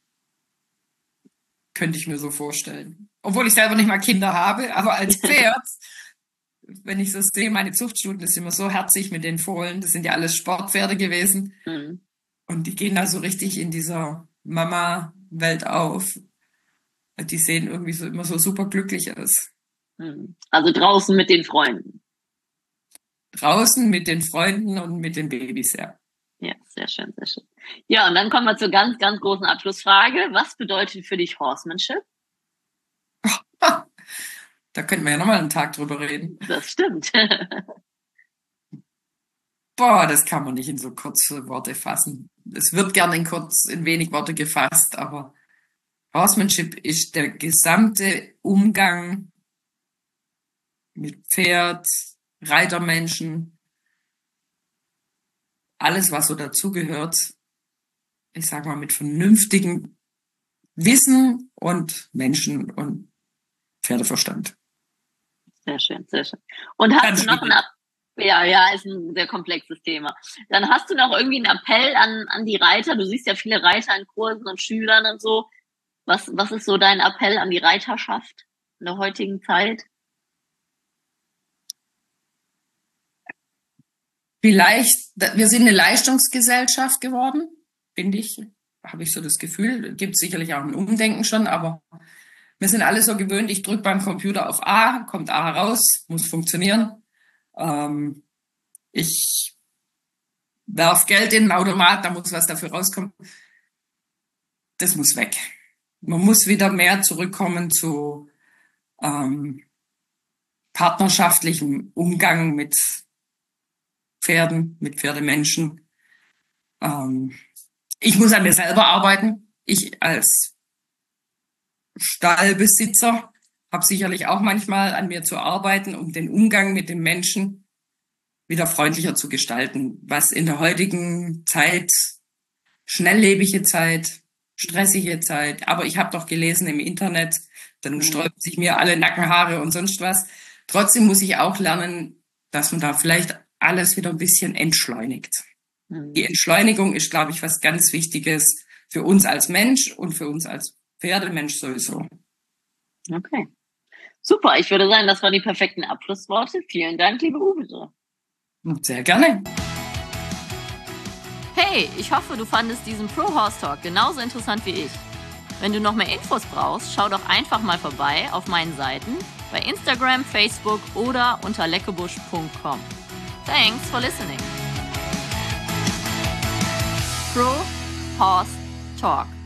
Könnte ich mir so vorstellen. Obwohl ich selber nicht mal Kinder habe, aber als Pferd, wenn ich das sehe, meine Zuchtstuten, das ist immer so herzig mit den Fohlen. Das sind ja alles Sportpferde gewesen. Mhm. Und die gehen da so richtig in dieser Mama-Welt auf. Die sehen irgendwie so immer so super glücklich aus. Also draußen mit den Freunden. Draußen mit den Freunden und mit den Babys, ja. Ja, sehr schön, sehr schön. Ja, und dann kommen wir zur ganz, ganz großen Abschlussfrage. Was bedeutet für dich Horsemanship? Da könnten wir ja nochmal einen Tag drüber reden. Das stimmt. Boah, das kann man nicht in so kurze Worte fassen. Es wird gerne in wenig Worte gefasst, aber Horsemanship ist der gesamte Umgang mit Pferd, Reitermenschen, alles, was so dazugehört. Ich sag mal, mit vernünftigem Wissen und Menschen und Pferdeverstand. Sehr schön, sehr schön. Und hast du noch ja, ist ein sehr komplexes Thema. Dann hast du noch irgendwie einen Appell an die Reiter. Du siehst ja viele Reiter in Kursen und Schülern und so. Was ist so dein Appell an die Reiterschaft in der heutigen Zeit? Vielleicht, wir sind eine Leistungsgesellschaft geworden, finde ich, habe ich so das Gefühl. Gibt sicherlich auch ein Umdenken schon, aber wir sind alle so gewöhnt, ich drücke beim Computer auf A, kommt A heraus, muss funktionieren. Ich werf Geld in den Automat, da muss was dafür rauskommen. Das muss weg. Man muss wieder mehr zurückkommen zu partnerschaftlichem Umgang mit Pferden, mit Pferdemenschen. Ich muss an mir selber arbeiten. Ich als Stallbesitzer habe sicherlich auch manchmal an mir zu arbeiten, um den Umgang mit den Menschen wieder freundlicher zu gestalten, was in der heutigen Zeit, schnelllebige Zeit, stressige Zeit, aber ich habe doch gelesen im Internet, dann sträuben sich mir alle Nackenhaare und sonst was. Trotzdem muss ich auch lernen, dass man da vielleicht alles wieder ein bisschen entschleunigt. Die Entschleunigung ist, glaube ich, was ganz Wichtiges für uns als Mensch und für uns als Pferdemensch sowieso. Okay. Super, ich würde sagen, das waren die perfekten Abschlussworte. Vielen Dank, liebe Uwe. Sehr gerne. Hey, ich hoffe, du fandest diesen Pro Horse Talk genauso interessant wie ich. Wenn du noch mehr Infos brauchst, schau doch einfach mal vorbei auf meinen Seiten bei Instagram, Facebook oder unter leckebusch.com. Thanks for listening. Pro Horse Talk.